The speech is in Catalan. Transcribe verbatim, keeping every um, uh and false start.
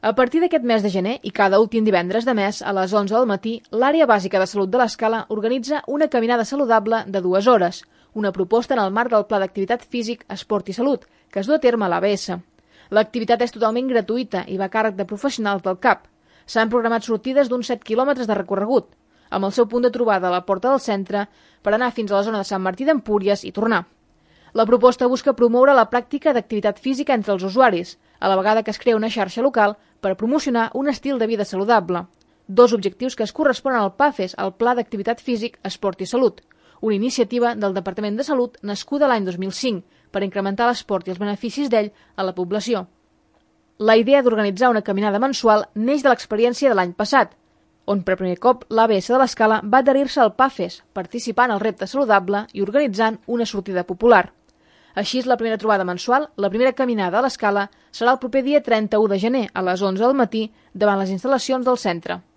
A partir d'aquest mes de gener i cada últim divendres de mes, a les onze del matí, l'Àrea Bàsica de Salut de l'Escala organitza una caminada saludable de dues hores, una proposta en el marc del Pla d'Activitat Físic, Esport i Salut, que es du a terme a l'A B S. L'activitat és totalment gratuïta i va a càrrec de professionals del C A P. S'han programat sortides d'uns set quilòmetres de recorregut, amb el seu punt de trobada a la porta del centre per anar fins a la zona de Sant Martí d'Empúries i tornar. La proposta busca promoure la pràctica d'activitat física entre els usuaris, a la vegada que es crea una xarxa local per promocionar un estil de vida saludable. Dos objectius que es corresponen al PAFES, el Pla d'Activitat Físic, Esport i Salut, una iniciativa del Departament de Salut nascuda l'any dos mil cinc per incrementar l'esport i els beneficis d'ell a la població. La idea d'organitzar una caminada mensual neix de l'experiència de l'any passat, on per primer cop l'A B S de l'Escala va adherir-se al PAFES, participant al repte saludable i organitzant una sortida popular. Així és la primera trobada mensual, la primera caminada a l'Escala serà el proper dia trenta-u de gener a les onze del matí davant les instal·lacions del centre.